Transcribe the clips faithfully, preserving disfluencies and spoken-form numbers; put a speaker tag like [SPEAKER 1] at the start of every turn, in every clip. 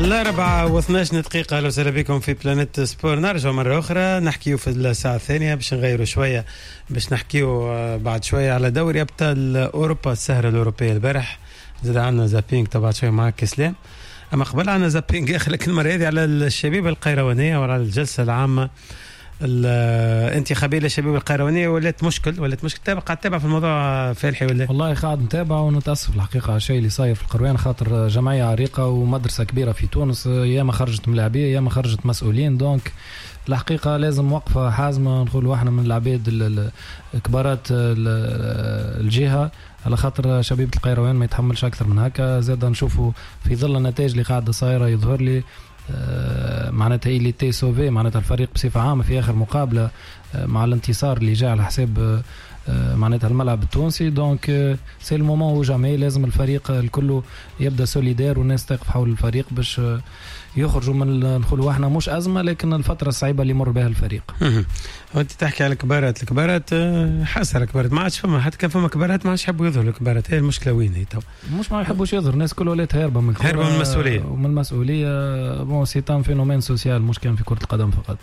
[SPEAKER 1] الأربعة واثناش دقيقة. أهلا وسهلا بكم في بلانيت سبور. نرجع مرة أخرى نحكيو في الساعة الثانية باش نغيروا شوية، باش نحكيو بعد شوية على دوري أبطال أوروبا، السهرة الأوروبية البارح. زاد عنا زابينج طبعا شوية معك إسلام، أما قبل عنا زابينج آخر لكن المرة هذه على الشبيبة القيروانية وعلى الجلسة العامة الانتخابية للشبيبة القيروانية. ولات مشكل ولات مشكل تابع قاعد تتابع في الموضوع فالحي ولا؟
[SPEAKER 2] والله قاعد نتابع ونتأسف الحقيقة على الشيء اللي صاير في القروان، خاطر جمعية عريقة ومدرسة كبيرة في تونس، يا ما خرجت ملاعبية يا ما خرجت مسؤولين. دونك الحقيقة لازم وقفة حازمة، نقول واحنا من العباد الكبارات الجهة، على خاطر شبيبة القيروان ما يتحملش أكثر من هكا. زاد نشوفوا في ظل النتائج اللي قاعدة صايرة يظهر لي آه معناتها إلي تي سوفي، معناتها الفريق بصفة عامة في آخر مقابلة آه مع الانتصار اللي جاء على حساب آه معناتها الملعب التونسي. دونك آه سي المومون وجامي لازم الفريق الكل يبدأ سوليدار والناس تقف حول الفريق باش آه يخرجوا من نقولوا احنا مش أزمة لكن الفترة الصعيبة اللي يمر بها الفريق.
[SPEAKER 1] وانت تحكي على الكبارات، الكبارات حاسة الكبارات ما عادش فما، حتى كان فما كبارات ما عادش يحبوا يظهروا الكبارات. هي المشكلة وين هي تو؟
[SPEAKER 2] مش ما يحبوش يظهر، الناس كل ولات هاربة من الكرة،
[SPEAKER 1] هاربة من المسؤولية
[SPEAKER 2] ومن المسؤولية. بون سي تام فينومين سوسيال، مش كان في كرة القدم فقط.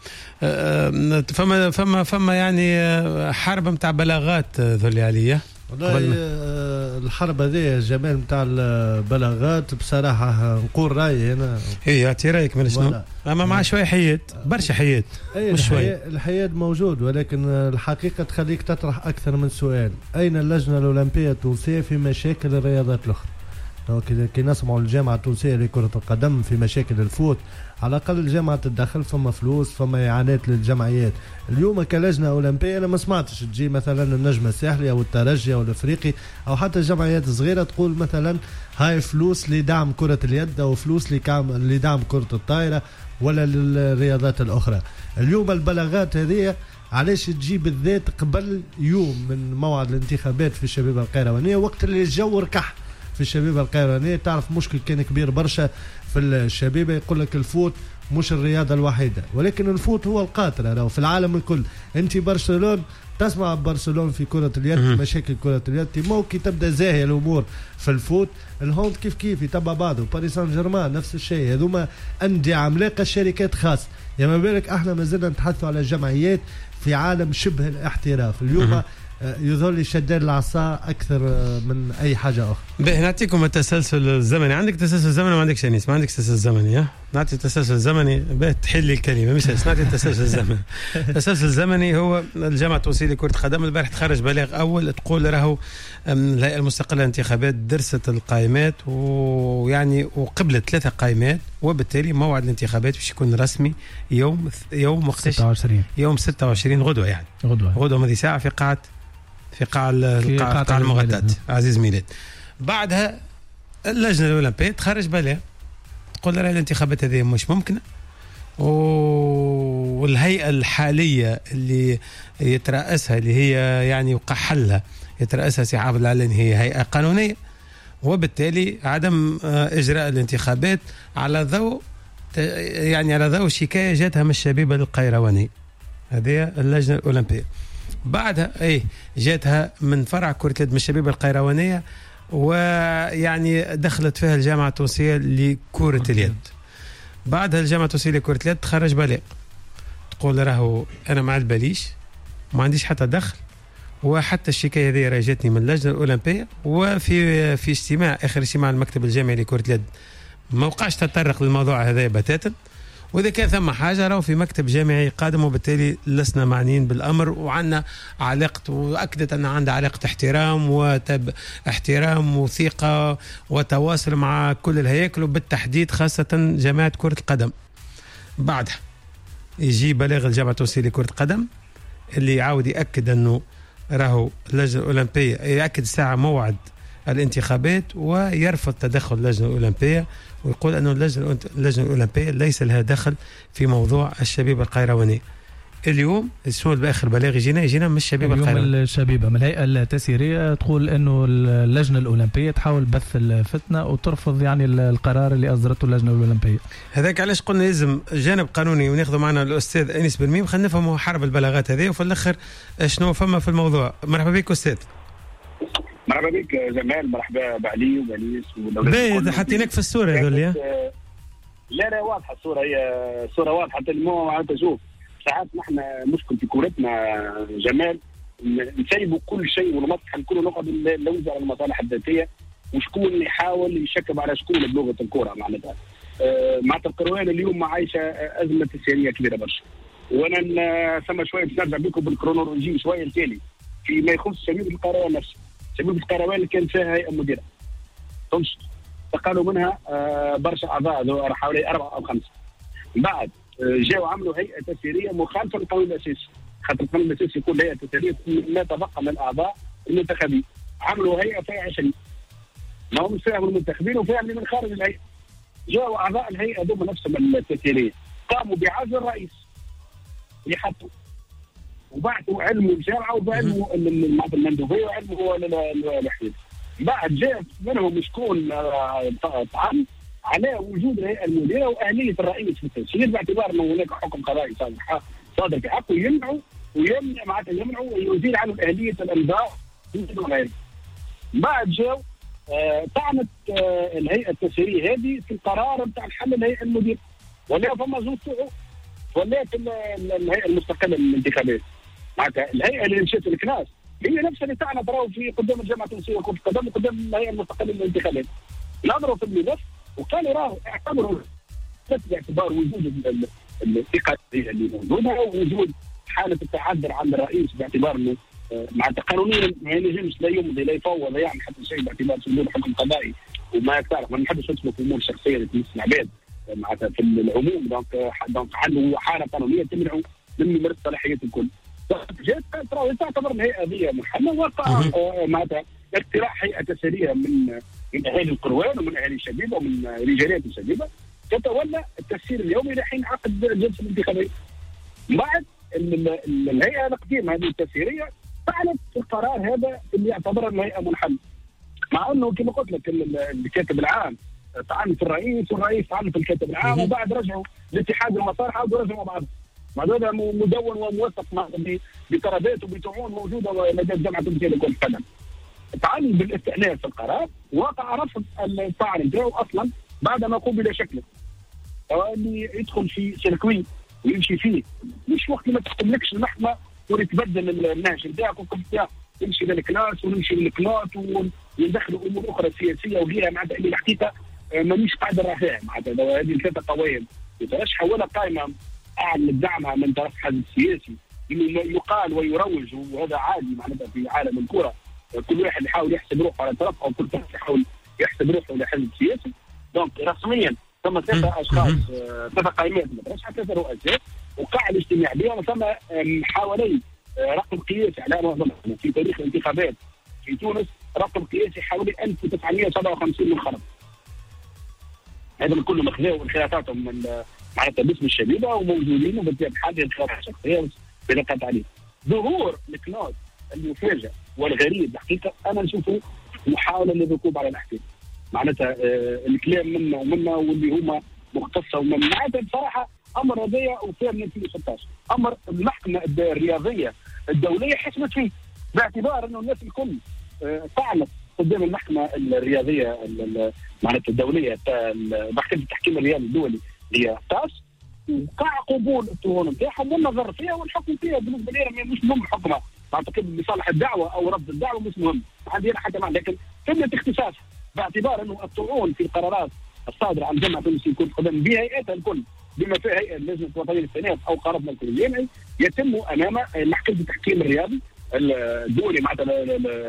[SPEAKER 1] فما فما فما يعني حرب متاع بلاغات ذولي عليا.
[SPEAKER 3] والله الحرب هذه الجمال متاع البلاغات بصراحة نقول رأيي هنا.
[SPEAKER 1] هي اعطي رأيك من شنو؟ أما مع شوية حيات برشا حيات
[SPEAKER 3] مش شوية. الحياد موجود ولكن الحقيقة تخليك تطرح أكثر من سؤال. أين اللجنة الأولمبية التونسية في مشاكل الرياضات الأخرى؟ كي نسمعوا الجامعة التونسية لكرة القدم في مشاكل الفوت، على الأقل الجامعة تتدخل، فما فلوس فما إعانات للجمعيات. اليوم كلجنة أولمبية أنا ما سمعتش تجي مثلا النجمة الساحلي أو الترجي أو الأفريقي أو حتى الجمعيات الصغيرة تقول مثلا هاي فلوس لدعم كرة اليد أو فلوس لدعم كرة الطائرة ولا للرياضات الأخرى. اليوم البلاغات هذه علاش تجي بالذات قبل يوم من موعد الانتخابات في الشبيبة القيروانية، وقت اللي الجو ركح في الشبيبة القيروانية؟ تعرف مشكل كان كبير برشا في الشبيبة، يقول لك الفوت مش الرياضة الوحيدة، ولكن الفوت هو القاطرة لو في العالم الكل. انت برشلونة تسمع برشلونة في كرة اليد، مشاكل كرة اليد موكي تبدأ زاهية الأمور في الفوت. الهوند كيف كيف يتبع بعضه، باريس سان جيرمان نفس الشيء، هذوما أندية عملاقة، الشركات خاصة. يا ما بالك احنا ما زلنا نتحدثوا على جمعيات في عالم شبه الاحتراف. اليوم يظهر لي شداد العصا أكثر من أي حاجة أخرى.
[SPEAKER 1] به نعطيكم التسلسل الزمني. عندك تسلسل زمني ما عندكش أنيس؟ ما عندك تسلسل زمني؟ ها نعطي تسلسل زمني. به تحل لي الكلمة مش نعطي التسلسل الزمني. التسلسل الزمني هو الجامعة التونسية لكرة القدم البارح تخرج بلاغ أول تقول راهو الهيئة المستقلة للانتخابات درست القائمات ويعني وقبلت ثلاثة قائمات، وبالتالي موعد الانتخابات باش يكون رسمي يوم يوم
[SPEAKER 2] ستة وعشرين
[SPEAKER 1] يوم ستة وعشرين غدوة، يعني
[SPEAKER 2] غدوة
[SPEAKER 1] غدوة هذه ساعة في قاعة في قاع قاع المغطات عزيز ميلاد. بعدها اللجنة الأولمبية تخرج بلاغ تقول راه الانتخابات هذه مش ممكنة، والهيئة الحالية اللي يترأسها اللي هي يعني وقع حلها يترأسها سي عابد العلاني هي هيئة قانونية، وبالتالي عدم إجراء الانتخابات على ضوء يعني على ضوء شكاية جاتها من الشبيبة القيرواني. هذه اللجنة الأولمبية. بعدها ايه جاتها من فرع كرة اليد من الشبيبة القيروانية، ويعني دخلت فيها الجامعة التونسية لكرة اليد. بعدها الجامعة التونسية لكرة اليد تخرج بلاغ تقول راهو انا ما عندباليش ما عنديش حتى دخل، وحتى الشكاية هذه راجتني من اللجنة الأولمبية. وفي في اجتماع اخر اجتماع المكتب الجامعي لكرة اليد ما وقعش تطرق للموضوع هذا بتاتا، وإذا كان ثم حاجة راهو في مكتب جامعي قادم، وبالتالي لسنا معنيين بالأمر، وعنا علاقة وأكدت أن عندها علاقة احترام وتب احترام وثقة وتواصل مع كل الهياكل وبالتحديد خاصة جماعة كرة القدم. بعدها يجي بلاغ الجامعة التونسية لكرة القدم اللي يعاود يأكد أنه راهو اللجنة الأولمبية يأكد ساعة موعد الانتخابات ويرفض تدخل اللجنة الأولمبية، ويقول أنه اللجنة الأولمبية ليس لها دخل في موضوع الشبيبة القيروانية. اليوم شنو بآخر بلاغ يجينا يجينا من الشبيبة القيروانية،
[SPEAKER 2] اليوم الشبيبة من الهيئة التسييرية تقول أنه اللجنة الأولمبية تحاول بث الفتنة وترفض يعني القرار اللي أصدرته اللجنة الأولمبية.
[SPEAKER 1] هذاك علاش قلنا لازم جانب قانوني وناخذ معنا الأستاذ أنيس بالميم خلينا نفهموا حرب البلاغات هذه وفي الآخر شنو فما في الموضوع. مرحبا بك أستاذ.
[SPEAKER 4] مرحبا بك جمال، مرحبا بعلي وبنيس
[SPEAKER 1] باهي حطيناك في الصورة هذول.
[SPEAKER 4] لا لا واضحه الصوره، هي الصوره واضحه. حتى المو انت شوف ساعات نحن مشكل في كورتنا جمال نسيبوا كل شيء ونمسح كل نقط اللوزه على المصالح الذاتيه، وشكون يحاول يشكب على شكون بلغه الكوره معناتها. أه معناتها القروان اليوم عايشه ازمه سياسيه كبيره برشا. وانا ثم شويه باش نرجع بكم بالكرونولوجي شويه التالي في ما يخص شبيبه القروان نفسه. شبيبه القروان اللي كان فيها هيئه مديره تمشي تقالوا منها أه برشا اعضاء حوالي اربعه او خمسه. بعد جاوا عملوا هيئه تسييريه مخالفه للقانون الاساسي، خاطر القانون الاساسي يقول هيئه تسييريه ما تبقى من الاعضاء المنتخبين. عملوا هيئه فيها عشرين، ما هم فيها من المنتخبين وفيها من, من خارج الهيئه. جاوا اعضاء الهيئه دوما نفسهم التسييريه قاموا بعزل الرئيس اللي حطوا، وبعثوا علموا الجامعه وبعلموا المندوبيه وعلموا الحديث. بعد جاء منهم شكون طعن على وجود الهيئه المديره واهليه الرئيس في التسجيل باعتبار انه هناك حكم قضائي صادر في حقه يمنعوا ويمنع معناتها يمنعوا ويزيل عنه اهليه الامضاء وغيره. بعد جاء آه طعنت آه الهيئه التسجيليه هذه في القرار بتاع الحل الهيئه المديره، ولا فما زوج صعود ولا في الهيئه المستقله للانتخابات. معناتها الهيئه اللي مشات الكناس هي نفسها اللي طعنت راهو في قدام الجامعه التونسيه كره القدم وقدام الهيئه المستقله للانتخابات. نظروا في الملف وكانوا راهو اعتبروا باعتبار وجود الثقه اللي موجوده ووجود حاله التعذر عن الرئيس باعتبار انه معناتها قانونيا ما ينجمش لا يمضي لا يفوض لا يعمل حتى شيء باعتبار صندوق حكم قضائي وما تعرف ما نحبش ندخلوا في امور شخصيه اللي تمس العباد معناتها في العموم. دونك دونك عنده حاله قانونيه تمنعه من ممارسه صلاحيات الكل. جات تعتبر الهيئه هذه محمله وقع معناتها اقتراح هيئه تسييريه من من اهالي القروان ومن اهالي الشبيبه ومن رجاليات الشبيبه تتولى التسيير اليومي لحين عقد جلسه الانتخابيه. بعد الهيئه القديمه هذه التسييريه فعلت القرار هذا اللي يعتبر الهيئه منحله، مع انه كما قلت لك الكاتب العام طعن في الرئيس والرئيس طعن في الكاتب العام وبعد رجعوا لاتحاد المصالح ورجعوا مع بعض. مع هذا مدون وموثق بقرارات وبطعون موجوده لدى الجامعه التونسيه لكره القدم. طعن بالاستئناف في القرار وقع رفض الطعن نتاعو اصلا بعد ما قبل شكله. اللي يدخل في سيركوي ويمشي فيه مش وقت ما تحكملكش المحكمه وتبدل النهج نتاعك وكل نتاعك نمشي للكلاس ونمشي للكلاس وندخلوا امور اخرى سياسيه وغيرها معناتها اللي الحقيقه مانيش قادر عليها. معناتها هذه الثلاثه قوائم يترشح ولا قائمه اعلن دعمها من طرف حزب سياسي انه يقال ويروج وهذا عادي معناتها في عالم الكره. كل واحد يحاول يحسب روحه على طرف او كل واحد يحاول يحسب روحه لحزب سياسي. دونك رسميا ثم ثلاثه اشخاص ثلاثه قائمات مترشحه ثلاثه رؤساء وقع الاجتماع بها وثم حوالي رقم قياسي على معظم في تاريخ الانتخابات في تونس رقم قياسي حوالي ألف وتسعمائة وسبعة وخمسين منخرط. هذا من كل مخزاهم وانخراطاتهم من معناتها باسم الشبيبه وموجودين وبالتالي هذه الانخراطات الشخصيه بنقاط عليه. ظهور الكلاس المفاجئ والغريب الحقيقه انا نشوفه محاوله للركوب على الاحكام. معناتها آه الكلام منا ومنا واللي هما مختصه ومن معناتها بصراحه امر هذايا وفيه من ألفين وستة عشر امر المحكمه الرياضيه الدوليه حسمت فيه باعتبار انه الناس الكل آه طعنت قدام المحكمه الرياضيه معناتها الدوليه محكمه التحكيم الرياضي الدولي اللي هي تاس وقع قبول التهون نتاعهم والنظر فيها والحكم فيها بالنسبه لي مش مهم حكمها اعتقد بصالح الدعوه او رفض الدعوه مش مهم عندي انا حتى معنا لكن تم اختصاص باعتبار انه الطعون في القرارات الصادره عن جامعه تونس كره القدم بهيئاتها الكل بما فيها هيئه اللجنه الوطنيه للسنوات او قرارنا الكل الجامعي يتم امام محكمه التحكيم الرياضي الدولي معناتها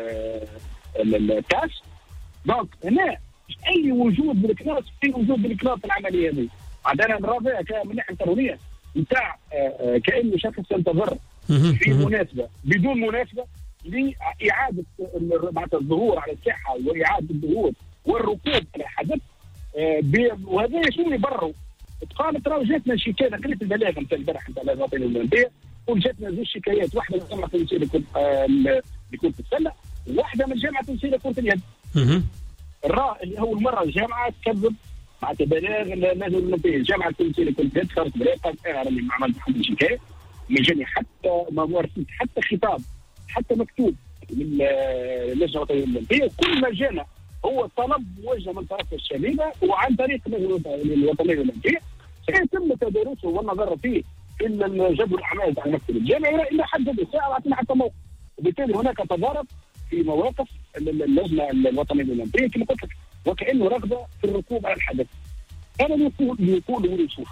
[SPEAKER 4] الكاس. دونك هنا اي وجود بالكلاس في وجود بالكلاس العمليه هذه عندنا نرى فيها من ناحيه قانونيه نتاع كانه شخص ينتظر في مناسبه بدون مناسبه لاعاده معناتها الظهور على الساحه واعاده الظهور والركوب على حدث وهذا شنو يبرروا. قالت راه جاتنا شكايه قلت البلاغ نتاع البارح نتاع الوطنيه الاولمبيه وجاتنا زوج شكايات واحده من الجامعه التونسيه لكره السله وواحده من الجامعه التونسيه لكره اليد. الراء اللي اول مره الجامعه تكذب معناتها بلاغ اللجنه الاولمبيه الجامعه التونسيه لكره اليد خرجت بلاغ قالت انا راني ما عملت حتى شكايه ما جاني حتى ما ورثت حتى خطاب حتى مكتوب من اللجنه الوطنيه الاولمبيه وكل ما جانا هو طلب موجه من طرف الشبيبه وعن طريق اللجنه الوطنيه الاولمبيه سيتم تدارسه والنظر فيه في جدول الاعمال تاع المكتب الجامعي الى حد الساعه واعطينا حتى موقف. وبالتالي هناك تضارب في مواقف اللجنه الوطنيه الاولمبيه كما قلت لك وكانه رغبه في الركوب على الحدث. هذا اللي يقول اللي يقول ونشوف.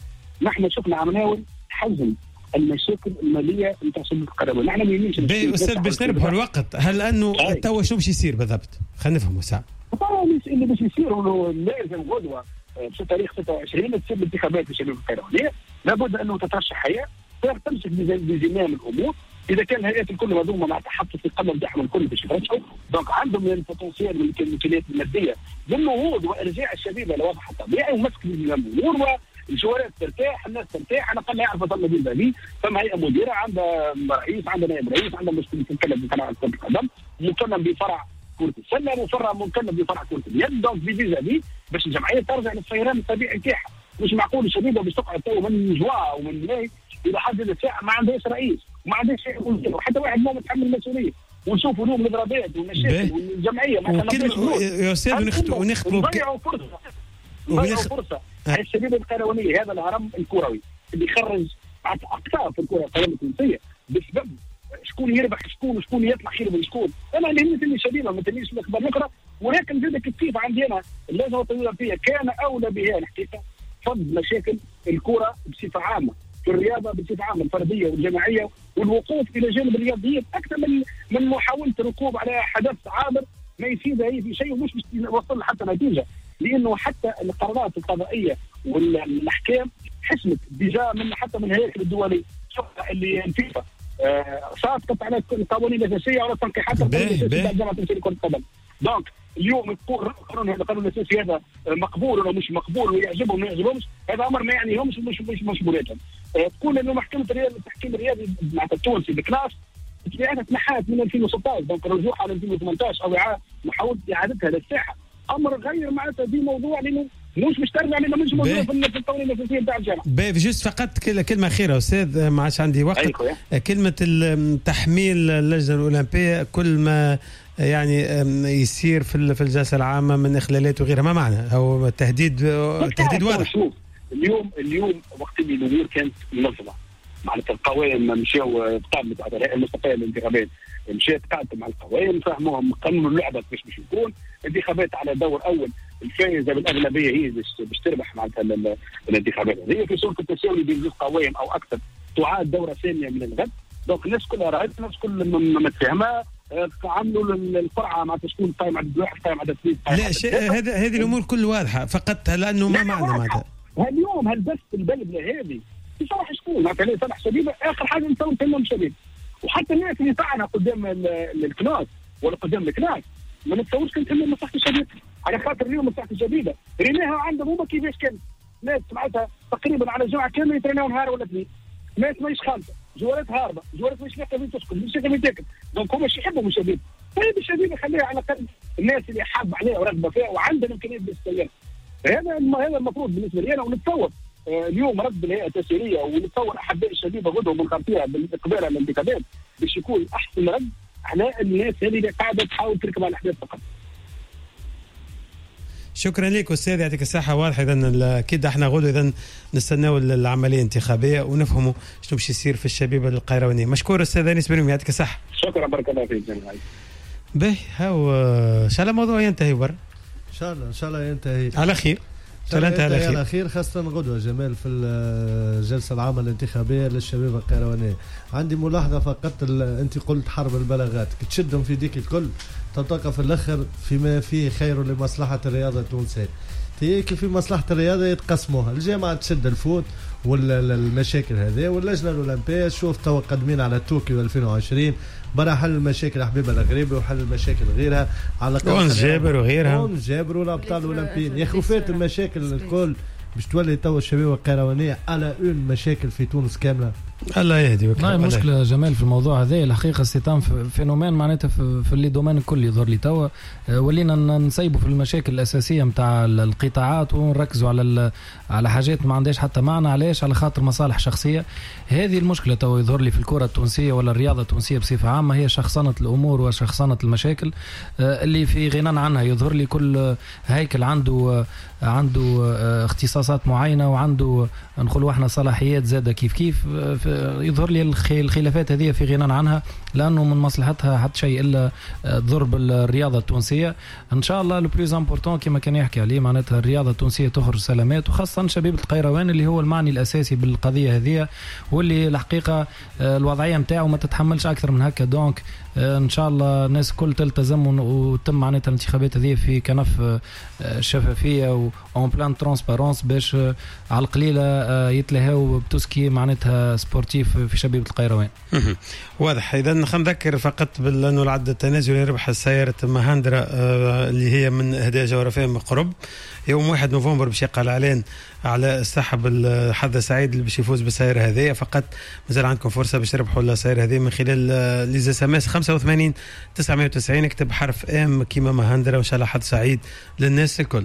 [SPEAKER 4] نحن شفنا عم نحاول حجم المشاكل الماليه نتاع سلة القروي. نحن ما يمينش
[SPEAKER 1] استاذ باش نربحوا الوقت. هل انه توا شنو باش يصير بالضبط؟ خلينا نفهموا ساعه.
[SPEAKER 4] طبعا اللي باش يصير لازم غدوه في تاريخ ستة وعشرين تصير الانتخابات في الشباب القروية. لابد انه تترشح هيئه تمسك بزمام الامور. اذا كان الهيئات الكل مضمومه مع تحط في القلم نتاعهم الكل باش يترشحوا، دونك عندهم من البوتنسيال والامكانيات الماديه للنهوض وارجاع الشبيبه لوضعها الطبيعي ومسك الامور والجوارات ترتاح، الناس ترتاح، على الاقل يعرفوا ثم دين بالي، ثم هيئه مديره عندها رئيس، عندها نائب رئيس، عندها مسؤول مكلف بفرع كره القدم، مكلف بفرع كره السله، وفرع مكلف بفرع كره اليد، دونك بفيزا بي باش الجمعيه ترجع للسيران الطبيعي نتاعها. مش معقول الشبيبه باش تقعد تو من جوا ومن لاي الى حد الساعه ما عندهاش رئيس وما عندهاش وحتى واحد ما متحمل المسؤوليه، ونشوفوا اليوم الاضرابات والمشاكل والجمعيه ما
[SPEAKER 1] كلمه يا استاذ ونختموا ونختموا
[SPEAKER 4] نضيعوا فرصه نضيعوا فرصه على الشبيبه القرويه. هذا الهرم الكروي اللي يخرج اقطاب في الكره القدم التونسيه بسبب شكون يربح شكون وشكون يطلع خير من شكون. انا اللي يهمني الشبيبه ما تنيش الاخبار الاخرى، ولكن زاد كيف عندي انا اللجنه الوطنيه فيها كان اولى بها الحقيقه فض مشاكل الكره بصفه عامه، في الرياضه بصفه عامه الفرديه والجماعيه، والوقوف الى جانب الرياضيين اكثر من من محاوله الركوب على حدث عابر ما يفيد هي في شيء ومش وصل حتى نتيجه، لانه حتى القرارات القضائيه والاحكام حسمت ديجا من حتى من الهياكل الدوليه اللي الفيفا آه ساقطت على القوانين الاساسيه ولا تنقيحات القانون الاساسي بعد جامعه تونسيه لكره القدم. دونك اليوم القانون هذا القانون الاساسي هذا مقبول ولا مش مقبول ويعجبهم ما يعجبهمش، هذا امر ما يعنيهمش مش مش مشمولاتهم. أه تقول انه محكمه التحكيم الرياضي مع التونسي بكلاس تبعاتها تنحات من ألفين وستة عشر، دونك رجوعها ل ألفين وثمانية عشر او محاوله اعادتها للساحه امر غير معناتها في موضوع لانه مش مش ترجع لانه مش موجود في القوانين الاساسيه نتاع الجامعه.
[SPEAKER 1] باهي جوست فقط كلمه اخيره استاذ ما عادش عندي وقت.
[SPEAKER 4] أيكو
[SPEAKER 1] كلمه تحميل اللجنه الاولمبيه كل ما يعني يصير في في الجلسه العامه من اخلالات وغيرها، ما معنى او تهديد تهديد واضح.
[SPEAKER 4] شوف اليوم اليوم وقت اللي الامور كانت منظمه معناتها القوائم مشاو قامت على الهيئه المستقله للانتخابات مشات قعدت مع القوائم فهموهم قانون اللعبه كيفاش باش يكون انتخابات على دور اول الفائزه بالاغلبيه هي باش تربح معناتها الانتخابات هذه في صوره التساوي بين زوج قوائم او اكثر تعاد دوره ثانيه من الغد. دونك الناس كلها راهت الناس كل متفاهمه عملوا القرعه مع شكون قايم عدد واحد قايم عدد اثنين.
[SPEAKER 1] لا هذا هذه الامور كل واضحه فقط لانه ما معنى معناتها
[SPEAKER 4] اليوم هل بس البلد هذه يصلح شكون معناتها يصلح شبيبه اخر حاجه نسوي كلهم شبيبه، وحتى الناس اللي طعنا قدام الكناس ولا قدام الكناس ما نتصورش كنت تهم مصلحه الشبيبه على خاطر اليوم مصلحه الشبيبه ريناها عندهم هما كيفاش كان ناس معناتها تقريبا على جمعه كامله يتريناو نهار ولا اثنين، ناس ماهيش خالصه جوارات هاربه جوارات مش لاقيه وين تسكن مش لاقيه وين تاكل، دونك هما يحبوا الشبيبه. طيب الشبيبه خليها على الاقل الناس اللي حاب عليها ورغبه فيها وعندها الامكانيات باش تسيرها. هذا هذا المفروض بالنسبه لي انا. ونتصور اليوم رد الهيئه التسييريه ونتصور احباء الشبيبه غدوه منخرطيها بالاقبال على الانتخابات باش يكون احسن رد على الناس هذه اللي قاعده تحاول تركب على الاحداث فقط.
[SPEAKER 1] شكرا لك استاذ يعطيك الصحه. واضح اذا اكيد احنا غدوه اذا نستناو العمليه الانتخابيه ونفهموا شنو باش يصير في الشبيبه القيروانيه. مشكور استاذ انيس بن يعطيك الصحه.
[SPEAKER 4] شكرا بارك الله فيك جميعا.
[SPEAKER 1] باهي هاو ان شاء الله الموضوع ينتهي بر
[SPEAKER 3] ان شاء الله ان شاء الله ينتهي
[SPEAKER 1] على خير. سلامتها على خير.
[SPEAKER 3] على خير خاصة غدوة جمال في الجلسة العامة الانتخابية للشباب القيروانية. عندي ملاحظة فقط أنت قلت حرب البلاغات تشدهم في ديك الكل تلتقى في الأخر فيما فيه خير لمصلحة الرياضة التونسية. هيك في مصلحة الرياضة يتقسموها الجامعة تشد الفوت والمشاكل هذه واللجنة الأولمبية شوف تو قادمين على طوكيو ألفين وعشرين برا حل المشاكل حبيبة الغريبي وحل المشاكل غيرها على
[SPEAKER 1] أونس جابر وغيرها
[SPEAKER 3] أونس جابر والأبطال الأولمبيين. يا خوفات المشاكل الكل باش تولي تو الشباب القيروانية على اون مشاكل في تونس كاملة.
[SPEAKER 1] الله يهدي وكيل.
[SPEAKER 2] لا المشكله جمال في الموضوع هذا الحقيقه استيطان فينومين معناتها في, في اللي دومين الكل يظهر لي توا ولينا نسيبوا في المشاكل الاساسيه نتاع القطاعات ونركزوا على على حاجات ما عندهاش حتى معنى. علاش؟ على خاطر مصالح شخصيه. هذه المشكله توا يظهر لي في الكره التونسيه ولا الرياضه التونسيه بصفه عامه، هي شخصنه الامور وشخصنه المشاكل اللي في غنى عنها. يظهر لي كل هيكل عنده عنده اختصاصات معينه وعنده نقولوا احنا صلاحيات زاده كيف كيف. يظهر لي الخلافات هذه في غنى عنها لانه من مصلحتها حتى شيء الا تضر بالرياضه التونسيه. ان شاء الله لو بلوز امبورطون كما كان يحكي عليه معناتها الرياضه التونسيه تخرج سلامات، وخاصه شبيبه القيروان اللي هو المعني الاساسي بالقضيه هذه واللي الحقيقه الوضعيه نتاعو ما تتحملش اكثر من هكا. دونك ان شاء الله الناس كل تلتزم وتم معناتها الانتخابات هذه في كنف شفافيه وان بلان ترانسبارونس باش على القليله يتلهاو بتوسكي معناتها سبورتيف في شبيبه القيروان.
[SPEAKER 1] واضح. اذا نذكر فقط بانه العد التنازلي ربح سياره ماهندرا اللي هي من اهداء جغرافيه من قرب يوم واحد نوفمبر باش يقع الاعلان على سحب الحظ سعيد اللي باش يفوز بالسياره هذه. فقط مازال عندكم فرصه باش تربحوا السياره هذه من خلال لي اس ام اس خمسة وثمانين تسعمية وتسعين. اكتب حرف ام كيما ماهندرا وان شاء الله حظ سعيد للناس الكل.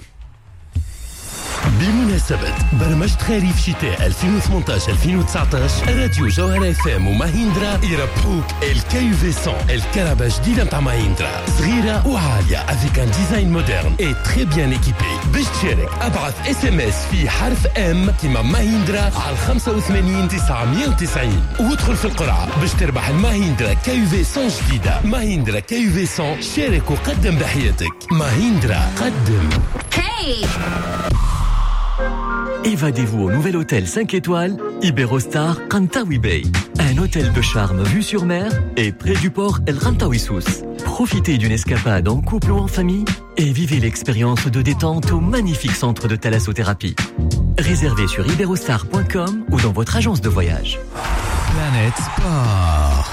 [SPEAKER 5] بمناسبة برمجة خريف شتاء ألفين وثمانية عشر ألفين وتسعة عشر راديو جوهرة اف ام وماهندرا يربحوك الكيو في مية الكهرباء جديدة متاع ماهندرا صغيرة وعالية avec un design moderne et très bien équipé. باش تشارك ابعث اس ام اس في حرف ام كيما ماهندرا على خمسة وثمانين تسعمية وتسعين وادخل في القرعة باش تربح الماهندرا كيو في مية جديدة. ماهندرا كيو في مية شارك وقدم بحياتك. ماهندرا قدم.
[SPEAKER 6] Hey
[SPEAKER 7] Évadez-vous au nouvel hôtel cinq étoiles Iberostar Rantawi Bay. Un hôtel de charme vue sur mer et près du port El Rantawi Sousse. Profitez d'une escapade en couple ou en famille et vivez l'expérience de détente au magnifique centre de thalassothérapie. Réservez sur iberostar point com ou dans votre agence de voyage.
[SPEAKER 5] Planète Sport.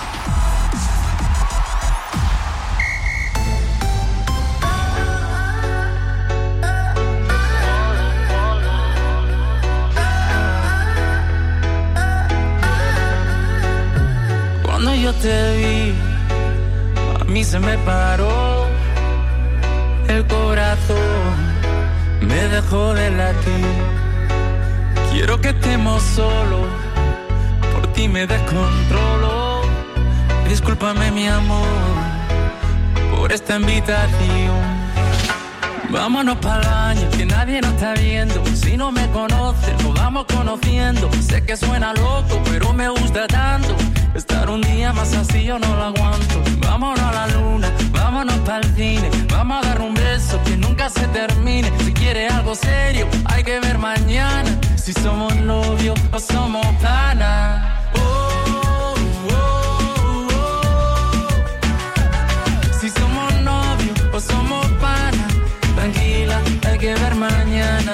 [SPEAKER 8] Cuando yo te vi, a mí se me paró el corazón, me dejó de latir. Quiero que estemos solos, por ti me descontrolo. Discúlpame mi amor por esta invitación. Vámonos pa'l baño, que nadie nos está viendo. Si no me conoces, nos vamos conociendo. Sé que suena loco, pero me gusta tanto. Estar un día más así yo no lo aguanto. Vámonos a la luna, vámonos pa'l cine. Vamos a dar un beso que nunca se termine. Si quieres algo serio, hay que ver mañana. Si somos novios o somos panas. Oh, oh, oh, oh. Si somos novios o somos panas. Tranquila, hay que ver mañana.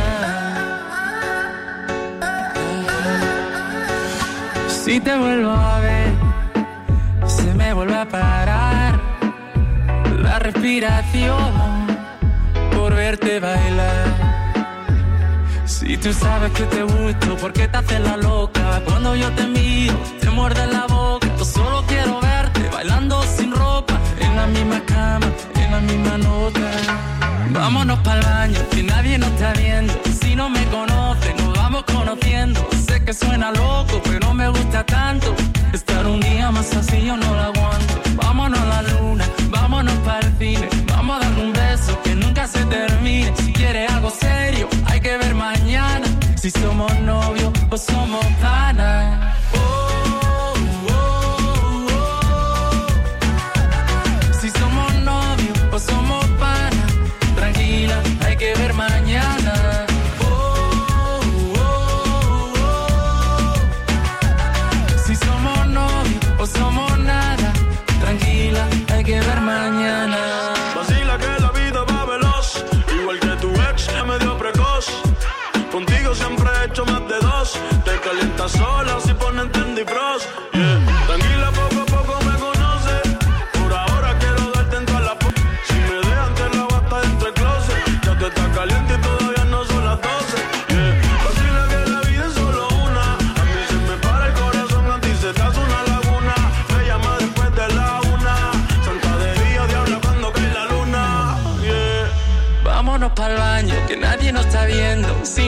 [SPEAKER 8] Si te vuelvo a ver, se me vuelve a parar la respiración por verte bailar. Si tú sabes que te gusto, ¿por qué te haces la loca? Cuando yo te miro, te muerde la boca. Yo solo quiero verte bailando sin ropa, en la misma cama, en la misma nota. Vámonos pa'l baño, que nadie nos está viendo. Si no me conoces, nos vamos conociendo. Sé que suena loco, pero me gusta tanto. Estar un día más así yo no lo aguanto. Vámonos a la luna, vámonos pa'l cine. Vamos a dar un beso que nunca se termine. Si quieres algo serio, hay que ver mañana. Si somos novios o somos panas. Oh, oh, oh, oh. Si somos novios o somos panas. Tranquila, hay que ver mañana. Oh, oh, oh, oh. Si somos novios o somos nada. Tranquila, hay que ver mañana.
[SPEAKER 9] Vacila que la vida va veloz, igual que tu ex es medio precoz. Contigo siempre he hecho más de dos. Te calientas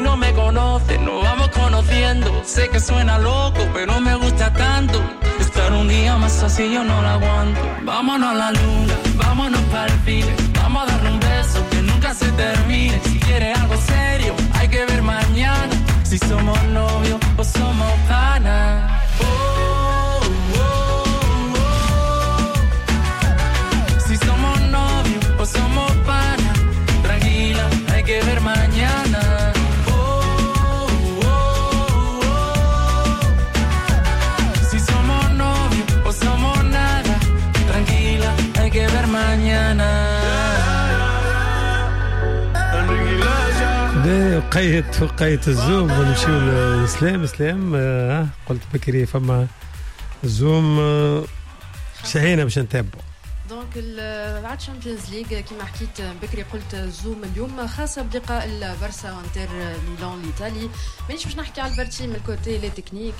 [SPEAKER 8] no me conoces, nos vamos conociendo. Sé que suena loco, pero me gusta tanto. Estar un día más así yo no lo aguanto. Vámonos a la luna, vámonos para el file. Vamos a darle un beso que nunca se termine. Si quieres algo serio, hay que ver mañana. Si somos novios o somos panas. Oh, oh, oh. Si somos novios o somos panas. Tranquila, hay que ver mañana. Oh, oh, oh. Si somos novios o somos nada. Tranquila, hay que ver mañana.
[SPEAKER 1] وقيت وقيت الزوم ونمشيو لسلام سلام. آه قلت بكري فما الزوم آه شهينا باش نتابعوا.
[SPEAKER 6] دونك بعد شامبيونز ليغ كما حكيت بكري قلت زوم اليوم خاصه بلقاء البارسا وانتر ميلان الايطالي. مانيش باش نحكي على البارتي من الكوتي لي تكنيك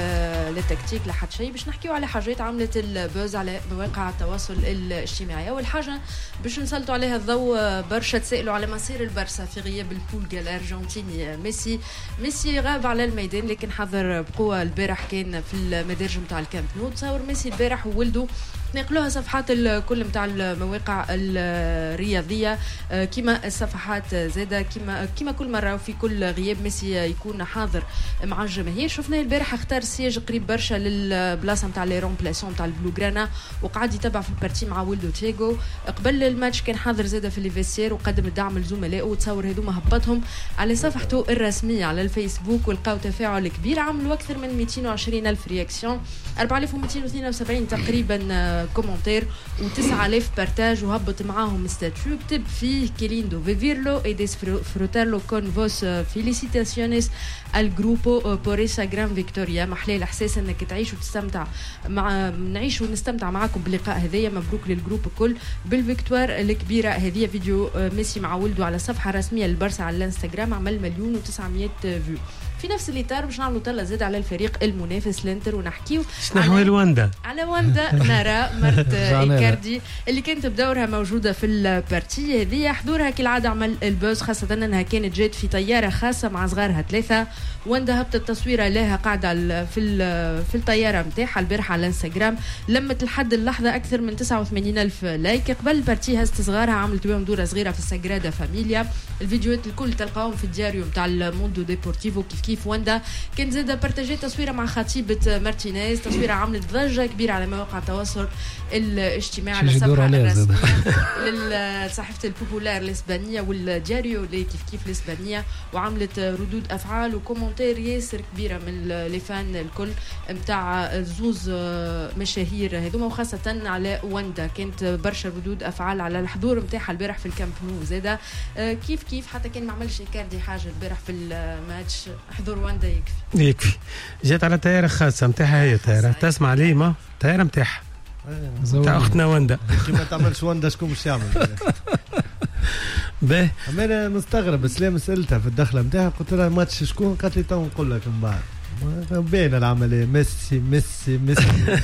[SPEAKER 6] لي تكتيك لا حتى شيء، باش نحكيو على حاجات عملت البوز على مواقع التواصل الاجتماعي. اول حاجه باش نسلطوا عليها الضوء، برشا تسائلوا على مصير البارسا في غياب البولغا الارجنتيني ميسي. ميسي غاب على الميدان لكن حضر بقوه البارح، كان في المدارج نتاع الكامب نو. تصور ميسي البارح وولده نقلوها صفحات الكل نتاع المواقع الرياضيه كما الصفحات زاده كما كما كل مره وفي كل غياب ميسي يكون حاضر مع الجماهير. شفناه البارح اختار سياج قريب برشا للبلاصه نتاع لي رومبلاسون نتاع البلوغرانا وقعد يتبع في البارتي مع ولدو تياغو. قبل الماتش كان حاضر زاده في ليفيسير وقدم الدعم لزملائه، وتصور هذوما هبطهم على صفحته الرسميه على الفيسبوك ولقاو تفاعل كبير. عملوا اكثر من مئتين وعشرين ألف رياكسيون، أربعة آلاف ومئتين واثنين وسبعين تقريبا كومنتير وتسعة آلاف بارتاج، وهبط معاهم ستاتيو كتب فيه كيليندو فيفيرلو اي ديسفروتارلو كون فوس فيليسيتاسيونيس الجروبو بور اسا جران فيكتوريا. محلى الاحساس انك تعيش وتستمتع مع نعيش ونستمتع معاكم باللقاء هذايا. مبروك للجروب الكل بالفيكتوار الكبيره هذه. فيديو ميسي مع ولده على الصفحه الرسميه للبارسا على الانستغرام عمل مليون وتسعمية فيو. في نفس الاطار باش نعملوا طله زاد على الفريق المنافس لينتر ونحكيو
[SPEAKER 1] على واندا
[SPEAKER 6] على واندا نارا مرت إيكاردي اللي كانت بدورها موجوده في البارتي هذه. حضورها كالعاده عمل البوز، خاصه انها كانت جات في طياره خاصه مع صغارها ثلاثه. واندا هبطت تصويره لها قاعده في في الطياره نتاعها البارحه على الانستغرام، لمت لحد اللحظه اكثر من تسعة وثمانين ألف لايك. قبل البارتي هزت صغارها عملت بهم دوره صغيره في الساجرادا فاميليا. الفيديوهات الكل تلقاهم في الدياريو نتاع الموندو ديبورتيفو. كيف كيف واندا كان زاده بارتاجي تصويره مع خطيبه مارتينيز، تصويره عملت ضجه كبيره على مواقع التواصل الاجتماعي على الصفحه الرسميه لصحيفه البوبولار الاسبانيه والدياريو اللي كيف كيف الاسبانيه، وعملت ردود افعال وكومنتير ياسر كبيره من لي فان الكل نتاع زوز مشاهير هذوما، وخاصه على واندا. كانت برشا ردود افعال على الحضور نتاعها البارح في الكامب نو زاده. كيف كيف حتى كان ما عملش إيكاردي حاجه البارح في الماتش، حضور واندا يكفي
[SPEAKER 1] يكفي. جات على طياره خاصه نتاعها، هي طياره تسمع لي ما طياره نتاعها نتاع اختنا واندا.
[SPEAKER 3] كيما تعملش واندا شكون باش يعمل؟
[SPEAKER 1] باهي
[SPEAKER 3] انا مستغرب. سلام سالتها في الدخله نتاعها قلت لها ماتش شكون؟ قالت لي تو نقول لك من بعد. باين العمليه ميسي ميسي ميسي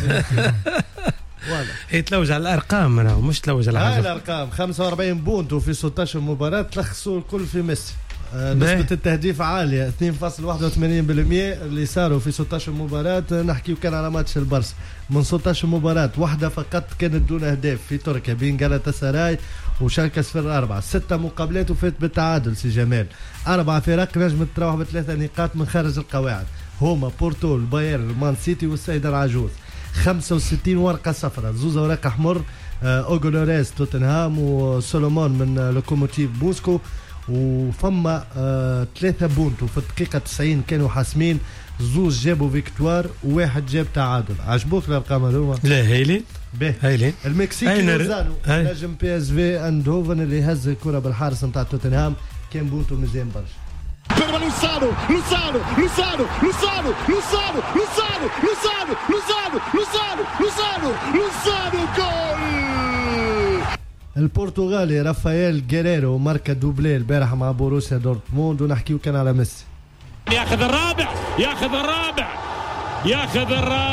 [SPEAKER 1] والله هي تلوج على الارقام راهو مش تلوج على
[SPEAKER 3] حاجه. الارقام خمسة وأربعين بونت وفي ستة عشر مباراه تلخصوا الكل في ميسي. آه نسبة التهديف عالية اثنين فاصلة واحد وثمانين بالمئة اللي صاروا في ستة عشر مباراة. نحكيو كان على ماتش البارسا من ستة عشر مباراة واحدة فقط كانت دون أهداف في تركيا بين جالاتا سراي وشالكة صفر أربعة. ستة مقابلات وفات بالتعادل سي جمال. أربعة فرق نجمت تروح بثلاثة نقاط من خارج القواعد، هما بورتو البايرن مان سيتي والسيدة العجوز. خمسة وستين ورقة صفراء، زوز ورقة حمر. آه أوغولوريز توتنهام وسولومون من لوكوموتيف موسكو. وفما آه ثلاثة بونت وفي الدقيقة تسعين كانوا حاسمين، زوز جابوا فيكتوار وواحد جاب تعادل. عجبوك الأرقام هذوما؟
[SPEAKER 1] لا هايلين
[SPEAKER 3] هايلين. المكسيكي لوزانو نجم بي اس في اندهوفن اللي هز الكرة بالحارس نتاع توتنهام كان بونتو مزيان برشا.
[SPEAKER 10] Luzano, Luzano, Luzano, Luzano, Luzano, Luzano, Luzano, Luzano, Luzano, Luzano, Luzano, جول.
[SPEAKER 3] البرتغالي رافائيل جيريرو ماركا دوبلي البارح مع بوروسيا دورتموند. ونحكيو كان على ميسي.
[SPEAKER 11] ياخذ الرابع ياخذ الرابع ياخذ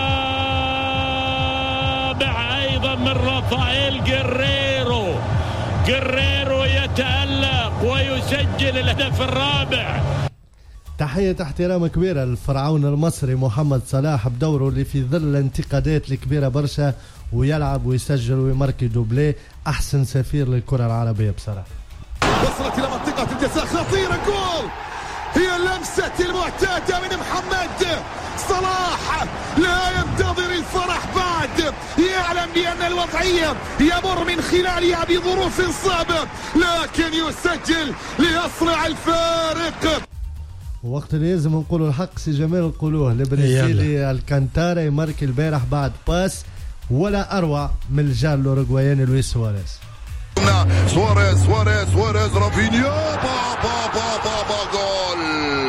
[SPEAKER 11] الرابع ايضا من رافائيل جيريرو. جيريرو يتألق ويسجل الهدف الرابع.
[SPEAKER 3] تحية احترام كبيرة للفرعون المصري محمد صلاح بدوره اللي في ظل الانتقادات الكبيرة برشا ويلعب ويسجل ويماركي دوبلي أحسن سفير للكرة العربية بصراحة.
[SPEAKER 10] وصلت إلى منطقة الجزاء خطيرة، جول، هي اللمسة المعتادة من محمد صلاح، لا ينتظر الفرح بعد، يعلم بأن الوضعية يمر من خلالها بظروف صعبة لكن يسجل ليصنع الفارق.
[SPEAKER 3] وقت اللي لازم نقولوا الحق سي جمال نقولوه البرازيلي الكانتارا يمارك البارح بعد باس ولا أروع من الجال الأوروغواياني لويس سواريز.
[SPEAKER 10] سواريز سواريز سواريز رافينيا بابا بابا بابا جول،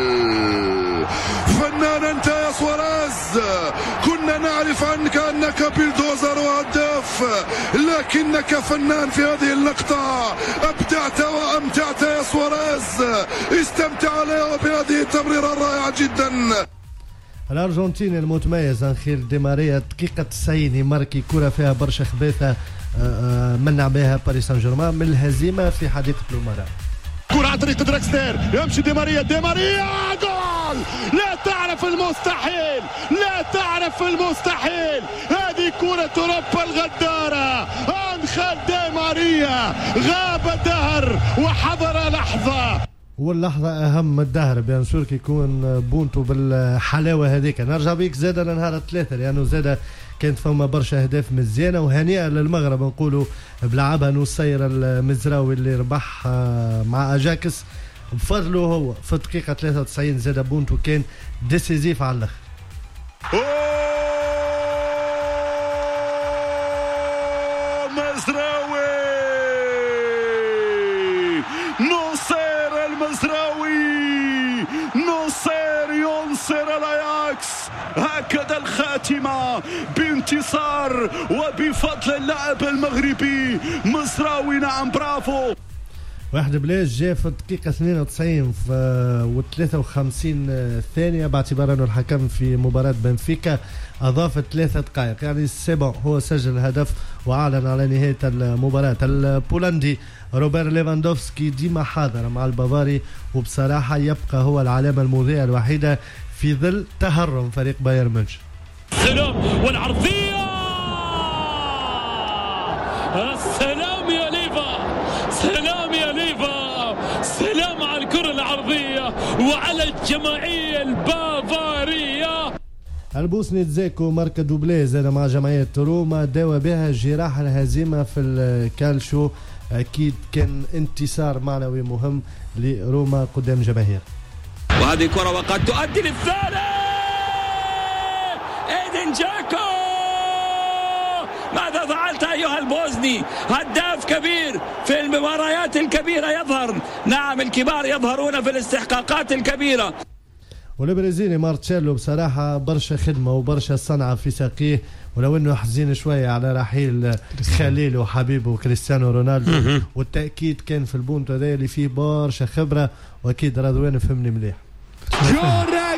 [SPEAKER 10] فنان انت يا سواريز، كنا نعرف عنك انك بلدوزر وهداف لكنك فنان في هذه اللقطة، ابدعت وامتعت يا سواريز، استمتع له بهذه التمريرة الرائعة جدا.
[SPEAKER 3] الارجنتيني المتميز انخيل دي ماريا دقيقة تسعين يماركي كرة فيها برشا خبيثة منع بها باريس سان جيرمان من الهزيمة في حديقة الأمراء.
[SPEAKER 10] كرة عن طريق دراكستير، يمشي دي ماريا، دي ماريا جول، لا تعرف المستحيل، لا تعرف المستحيل، هذه كرة أوروبا الغدارة، أنخيل دي ماريا غاب الدهر وحضر لحظة،
[SPEAKER 3] واللحظة أهم من الدهر بيان سور كي يكون بونتو بالحلاوة هذيك. نرجع بيك زادة لنهار الثلاثة لأنه زادة كانت فما برشا أهداف مزيانة وهنيئة للمغرب نقولوا بلعبها نصير المزراوي اللي ربح مع أجاكس بفضله هو في الدقيقة ثلاثة وتسعين زادة بونتو كان ديسيزيف على الآخر.
[SPEAKER 10] مزراوي نصير المزراوي نصير ينصر الأياكس، هكذا الخاتمة بانتصار وبفضل اللاعب المغربي مزراوي. نعم برافو.
[SPEAKER 3] واحد بلاش جاء في الدقيقة اثنين وتسعين و ثلاثة وخمسين ثانية باعتبار أنه الحكم في مباراة بنفيكا أضاف ثلاثة دقائق، يعني سيبون هو سجل الهدف وأعلن على نهاية المباراة. البولندي روبر ليفاندوفسكي ديما حاضر مع البافاري وبصراحة يبقى هو العلامة المضيئة الوحيدة في ظل تهرم فريق بايرن ميونخ.
[SPEAKER 11] سلام والعرضية، السلام يا ليفا، سلام يا ليفا، سلام على الكرة العرضية وعلى الجماعية البافارية.
[SPEAKER 3] البوسني تزاكو ماركا دوبلي زاد مع جمعية روما داوى بها جراح الهزيمة في الكالشو، أكيد كان انتصار معنوي مهم لروما قدام جماهير.
[SPEAKER 12] وهذه كرة وقد تؤدي للثالث، إيدن جاكو ماذا فعلت أيها البوسني؟ هداف كبير في المباريات الكبيرة يظهر، نعم الكبار يظهرون في الاستحقاقات الكبيرة.
[SPEAKER 3] والبرازيلي مارتشيلو بصراحة برشا خدمة وبرشا صنعة في ساقيه، ولو انه حزين شوية على رحيل خليل وحبيبه كريستيانو رونالدو، والتأكيد كان في البونت هذا اللي فيه برشا خبرة، واكيد رضوان فهمني مليح.
[SPEAKER 10] جول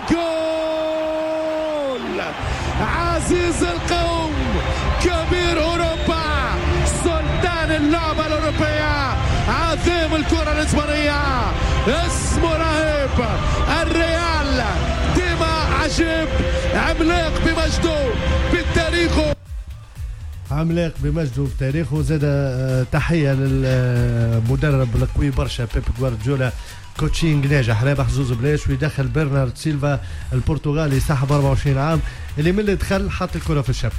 [SPEAKER 10] عزيز القوم، كبير اوروبا، سلطان اللعبة الأوروبية، عظيم الكرة الإسبانية، اسمه رهيب، الريال ديما عجيب، عملاق بمجده بتاريخه،
[SPEAKER 3] عملاق بمجده بتاريخه. زاد تحية للمدرب القوي برشا بيب غوارديولا، كوتشينج ناجح، رابح زوز بلاش ويدخل برنارد سيلفا البرتغالي صاحب أربعة وعشرين عام اللي من اللي دخل حط الكرة في الشبكة.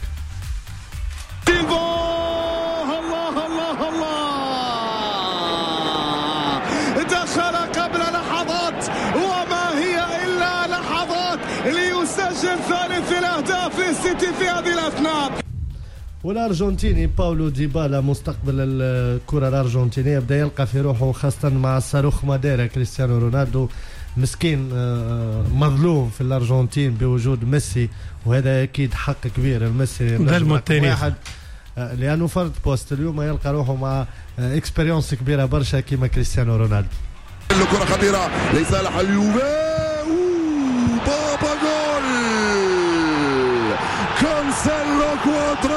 [SPEAKER 10] ليسجل ثالث الأهداف للسيتي في هذه الأثناء.
[SPEAKER 3] والأرجنتيني باولو ديبالا مستقبل الكرة الأرجنتينية بدا يلقى في روحه، خاصة مع الصاروخ ماديرا كريستيانو رونالدو، مسكين مظلوم في الأرجنتين بوجود ميسي، وهذا أكيد حق كبير الميسي واحد لأنه فرد بوست اليوم يلقى روحه مع اكسبيريونس كبيرة برشا كيما كريستيانو رونالدو.
[SPEAKER 10] الكرة خطيرة لصالح اليوفي، بابا جول، كانسيلو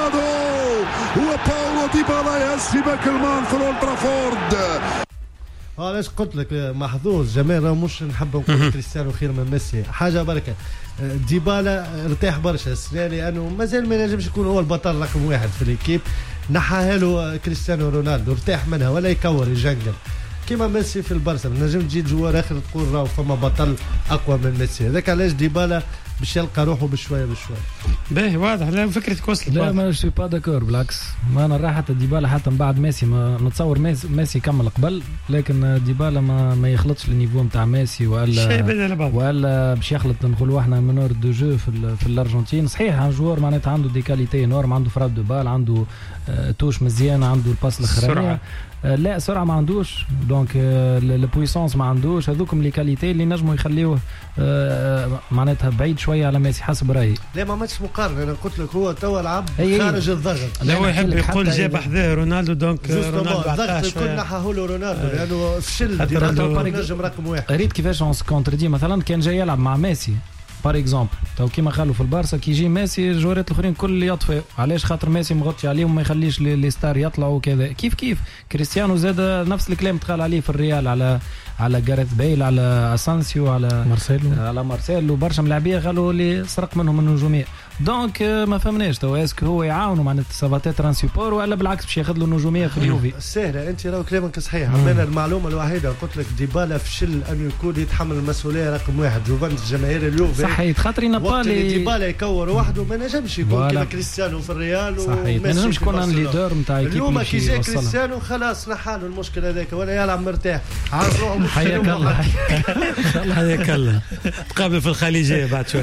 [SPEAKER 10] كوادرادو وباولو ديبالا يسبك المان في الأولترافورد.
[SPEAKER 3] علاش قلت لك محظوظ جمال راه مش نحب نقول كريستيانو خير من ميسي حاجه بركه. ديبالا ارتاح برشا السنه لانه مازال ما ينجمش يكون هو البطل رقم واحد في الكيب، نحاها له كريستيانو رونالدو ارتاح منها ولا يكور يجنجل كيما ميسي في البرسا. نجم تجي جوار اخر تقول راهو فما بطل اقوى من ميسي، هذاك علاش ديبالا باش يلقى روحه بشويه بشويه.
[SPEAKER 1] باهي واضح. لا فكرتك وصلت.
[SPEAKER 2] لا ما شو با داكور بالعكس، ما انا راح حتى ديبالا حتى من بعد ميسي ما نتصور ميسي, ميسي كمل قبل، لكن ديبالا ما ما يخلطش النيفو نتاع ميسي ولا ولا باش يخلط نقولوا احنا منور دو جو في في الارجنتين. صحيح ان جوار معناتها عنده دي كاليتي نورم، عنده فراد دو بال، عنده توش مزيانه، عنده الباس الاخرانيه. لا سرعه ما عندوش، دونك البويسونس ما عندوش. هذوكم لي كاليتي اللي نجموا يخليوه معناتها بعيد شويه على ميسي حسب رايي.
[SPEAKER 3] لا ما ماتش مقارنه، انا قلت لك هو توا لعب خارج الضغط.
[SPEAKER 1] لا هو يحب يقول جاب حذاه رونالدو، دونك رونالدو
[SPEAKER 3] الضغط الكل نحاه له رونالدو لانه فشل نجم رقم واحد.
[SPEAKER 2] ريت كيفاش اون كونتردي مثلا كان جاي يلعب مع ميسي بار اكزومبل، تو كيما خلوا في البارسا كي يجي ميسي الجوارات الاخرين كل يطفئ. علاش؟ خاطر ميسي مغطي عليهم وما يخليش لي ستار يطلعوا وكذا. كيف كيف كريستيانو زاد نفس الكلام تقال عليه في الريال على على جاريث بيل، على اسانسيو، على
[SPEAKER 1] مارسيلو
[SPEAKER 2] على مارسيلو برشا ملاعبيه قالوا اللي سرق منهم النجوميه. دونك ما فهمناش تو اسكو هو يعاونوا معناتها سافاتي تران سيبور ولا بالعكس باش ياخذ له النجوميه في اليوفي.
[SPEAKER 3] سهله انت راهو كلامك صحيح. عملنا المعلومه الوحيده قلت لك ديبالا فشل انه يكون يتحمل المسؤوليه رقم واحد. جوفنتوس جماهير اليوفي
[SPEAKER 2] صحيح خاطر نابولي
[SPEAKER 3] ديبالا يكور وحده ما نجمش يكون كيما كريستيانو في الريال
[SPEAKER 2] صحيح ما نجمش يكون الليدر نتاع ايكيب.
[SPEAKER 3] اليوم كي جا كريستيانو خلاص نحالوا المشكل هذاك ولا يلعب مرتاح عارف روحه.
[SPEAKER 2] حياك الله
[SPEAKER 1] حياك الله تقابلوا في الخليجيه بعد شوي.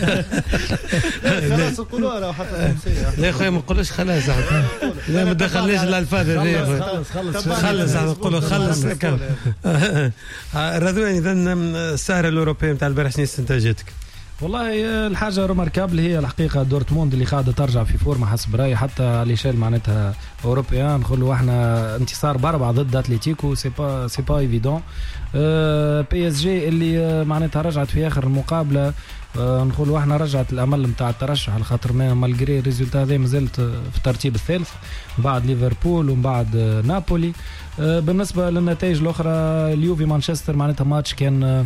[SPEAKER 3] خلاص نقولوا راه حتى
[SPEAKER 1] لا يا خويا ما نقولوش خلاص. لا ما دخلناش الالفاظ هذه.
[SPEAKER 3] خلص خلص
[SPEAKER 1] خلص نقولوا خلص. رضوان اذا السهره الاوروبيه نتاع البارح شنو استنتاجاتك؟
[SPEAKER 2] والله الحاجه روماركابل هي الحقيقه دورتموند اللي قاعده ترجع في فورمه حسب رايي حتى على شال معناتها اوروبيان. نقولوا احنا انتصار باربعه ضد اتليتيكو سي با سي با ايفيدون. بي اس جي اللي معناتها رجعت في اخر المقابله نقولوا احنا رجعت الامل نتاع الترشح على خاطر ما مالغري الريزولتا هذا مازالت في الترتيب الثالث بعد ليفربول ومن بعد نابولي. بالنسبه للنتائج الاخرى اليوفي مانشستر معناتها ماتش كان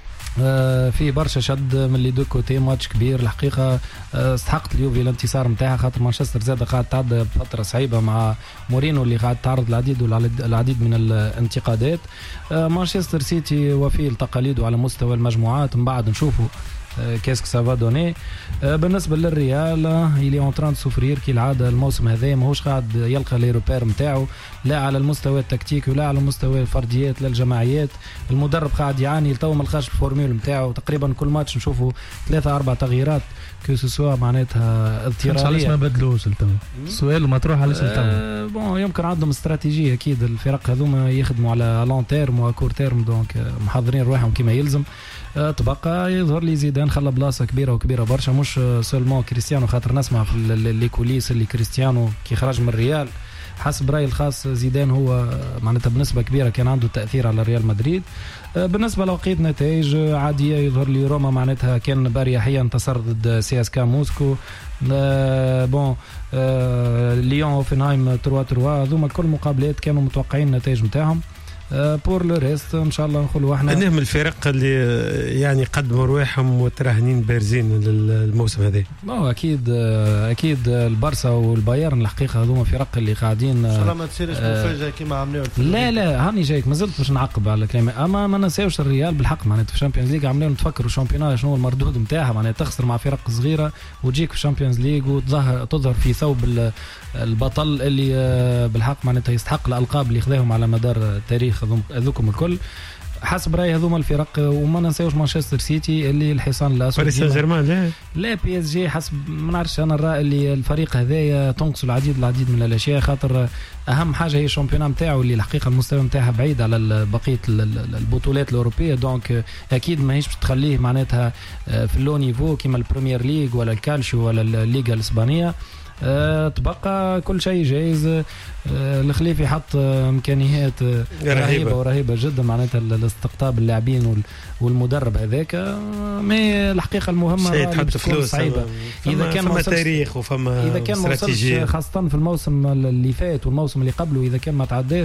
[SPEAKER 2] في برشا شد من لي دو كوتي، ماتش كبير الحقيقه. استحقت اليوفي الانتصار نتاعها خاطر مانشستر زاد قاعد تعدى بفتره صعيبه مع مورينو اللي قاعد تعرض العديد والعديد من الانتقادات. مانشستر سيتي وفي تقاليده على مستوى المجموعات، من بعد نشوفوا كيسك سافا دوني. بالنسبه للريال اللي اون تران سوفرير كالعاده الموسم هذا ماهوش قاعد يلقى لي روبير نتاعو لا على المستوى التكتيكي ولا على مستوى الفرديات لا الجماعيات. المدرب قاعد يعاني تو ما لقاش الفورمول نتاعو، تقريبا كل ماتش نشوفوا ثلاثه اربع تغييرات كو سوسوا معناتها اضطراريه.
[SPEAKER 13] علاش ما بدلوش التو؟ السؤال مطروح علاش التو؟
[SPEAKER 2] أه بون يمكن عندهم استراتيجيه اكيد الفرق هذوما يخدموا على لون تيرم وكور تيرم، دونك محضرين روحهم كما يلزم. أه تبقى يظهر لي زيدان خلى بلاصه كبيره وكبيره برشا، مش سولمون كريستيانو خاطر نسمع في لي كوليس اللي كريستيانو كي خرج من الريال حسب رايي الخاص زيدان هو معناتها بنسبه كبيره كان عنده تاثير على ريال مدريد. بالنسبه لوقيت نتائج عاديه يظهر لي روما معناتها كان باريحيه انتصر ضد سي اس كا موسكو. بون ليون اوفنهايم ثلاثة ثلاثة هذوما كل مقابلات كانوا متوقعين النتائج نتاعهم. بور لو ريست ان شاء الله نقولوا احنا
[SPEAKER 1] انهم الفرق اللي يعني قدموا رواحهم مترهنين بارزين للموسم هذا.
[SPEAKER 2] ما اكيد اكيد البارسا والبايرن الحقيقه هذوما فرق اللي قاعدين
[SPEAKER 3] ان شاء الله ما تصيرش مفاجاه كيما عملوا.
[SPEAKER 2] لا لا هاني جايك ما زلت باش نعقب على كلامي. اما ما ننساوش الريال بالحق معناتها في الشامبيونز ليغ عملوا نتفكروا الشامبيونات شنو المردود نتاعها، معناتها تخسر مع فرق صغيره وتجيك في الشامبيونز ليغ وتظهر تظهر في ثوب البطل اللي بالحق معناتها يستحق الالقاب اللي خذاهم على مدار التاريخ هذوكم الكل. حسب رايي هذوما الفرق. وما ننساوش مانشستر سيتي اللي الحصان الاسود.
[SPEAKER 1] باريس سان جيرمان لا
[SPEAKER 2] لا بي اس جي حسب ما نعرفش انا الراي اللي الفريق هذايا تنقص العديد العديد من الاشياء خاطر اهم حاجه هي الشامبيون نتاعو اللي الحقيقه المستوى نتاعها بعيد على بقيه البطولات الاوروبيه، دونك اكيد ماهيش باش تخليه معناتها في اللو نيفو كيما البريمير ليغ ولا الكالشيو ولا الليغا الاسبانيه. أه تبقى كل شيء جايز. أه الخليفي حط امكانيات رهيبه ورهيبه جدا معناتها لاستقطاب اللاعبين والمدرب هذاك. مي الحقيقه المهمه
[SPEAKER 1] تحط فلوس
[SPEAKER 2] صعيبه اذا كان
[SPEAKER 1] فما تاريخ وفما
[SPEAKER 2] اذا كان استراتيجيه خاصه في الموسم اللي فات والموسم اللي قبله اذا كان ما تعداش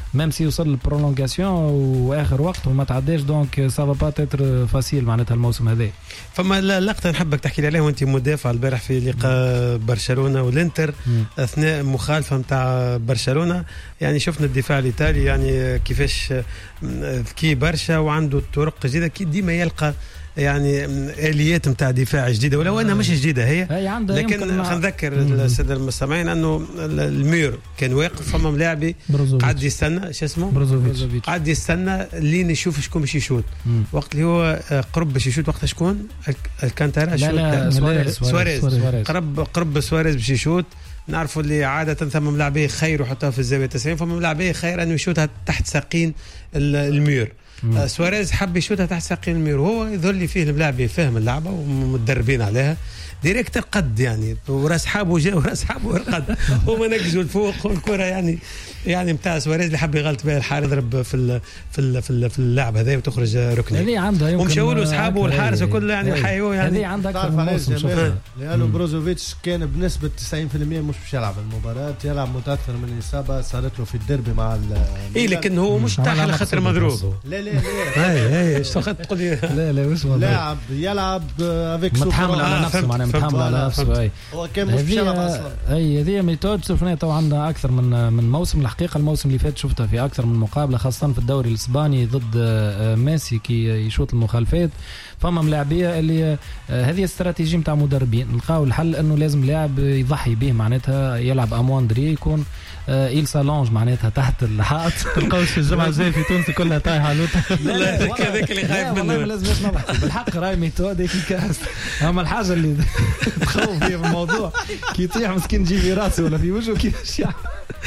[SPEAKER 2] ميم سي يوصل البرولونغاسيون واخر وقت وما تعداش دونك سافا با تيتر فاسيل معناتها الموسم هذا.
[SPEAKER 1] فما لقطه نحبك تحكي لي عليها وانت مدافع البارح في لقاء برشلونه والانتر اثناء مخالفه نتاع برشلونه، يعني شفنا الدفاع الايطالي يعني كيفاش ذكي برشا وعنده طرق جديده، كي ديما يلقى يعني اليات نتاع دفاع جديده ولو انها مش جديده هي,
[SPEAKER 2] هي
[SPEAKER 1] لكن خلينا نذكر الساده المستمعين انه المير كان واقف فما ملاعبي قاعد يستنى شو اسمه
[SPEAKER 2] بروزوفيتش
[SPEAKER 1] قاعد يستنى لين يشوف شكون باش يشوت وقت اللي هو قرب باش يشوت وقتها شكون الكانتارا
[SPEAKER 2] لا لا سواريز
[SPEAKER 1] سواريز قرب قرب سواريز باش يشوت. نعرفوا اللي عاده ثم ملاعبيه خير وحطها في الزاويه تسعين فما ملاعبيه خير انه يشوتها تحت ساقين المير. آه سواريز حب يشوتها تحت ساقين المير وهو يظل فيه الملاعب يفهم اللعبه ومتدربين عليها ديريكت قد يعني وراس حابه جاء وراس حابه رقد وما نقزوا الفوق والكره يعني يعني نتاع سواريز اللي حب يغلط بها الحارس يضرب في ال في ال في, ال في اللعب هذا وتخرج ركنيه.
[SPEAKER 2] هذه عندها يمكن
[SPEAKER 1] ومشاو له اصحابه والحارس وكل يعني حيوه يعني
[SPEAKER 2] هذه عندها اكثر من موسم
[SPEAKER 3] لانه بروزوفيتش كان بنسبه تسعين بالمئة مش باش يلعب المباراه، يلعب متاثر من اصابه صارت له في الديربي مع
[SPEAKER 1] اي لكن هو مش تاع على خاطر مضروب.
[SPEAKER 3] لا لا لا
[SPEAKER 1] اي اي ايش تقول لي
[SPEAKER 2] لا لا واش والله
[SPEAKER 3] لاعب يلعب افيك سوبر
[SPEAKER 2] متحمل على نفسه معناها متحمل على نفسه. اي
[SPEAKER 3] هو كان مش يلعب اصلا.
[SPEAKER 2] اي هذه ميثود شفناها تو عندنا اكثر من من موسم. الحقيقه الموسم اللي فات شفتها في اكثر من مقابله خاصه في الدوري الاسباني ضد ميسي كي يشوط المخالفات. فما ملاعبيه اللي هذه استراتيجيه نتاع مدربين نلقاو الحل انه لازم لاعب يضحي به معناتها يلعب امواندري يكون إيل سالونج معناتها تحت الحائط.
[SPEAKER 13] تلقاو في الجمعه الجايه في تونس كلها طايحه لوطه.
[SPEAKER 1] لا هذاك اللي خايف منه
[SPEAKER 2] والله لازم نضحك بالحق راي ميثود هيك كاس. اما الحاجه اللي تخوف فيها في الموضوع كي يطيح مسكين جي في راسه ولا في وجهه كيفاش يعمل.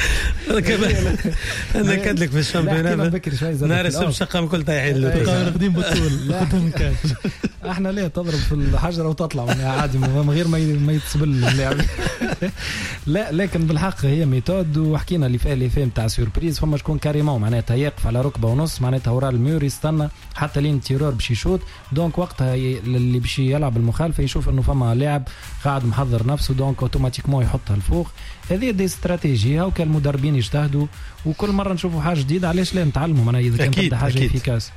[SPEAKER 1] انا كدلك في الشامبيونات نهار السبت شقه كل طايحين
[SPEAKER 13] لوطه راقدين بالطول خذهم كاش.
[SPEAKER 2] احنا ليه تضرب في الحجره وتطلع من عادي من غير ما ما يتسبل اللاعب. لا لكن بالحق هي ميثود وحكينا اللي فيه اللي فيه نتاع سوربريز. فما شكون كاريمون معناتها يقف على ركبه ونص معناتها ورا الميور يستنى حتى لين تيرور باش يشوط دونك وقتها اللي باش يلعب المخالفه يشوف انه فما لاعب قاعد محضر نفسه دونك اوتوماتيكمون يحطها الفوق. هذه دي استراتيجيه وكان المدربين يجتهدوا وكل مره نشوفوا حاجه جديده علاش لا نتعلموا معناها اذا كان تبدا حاجه افيكاس.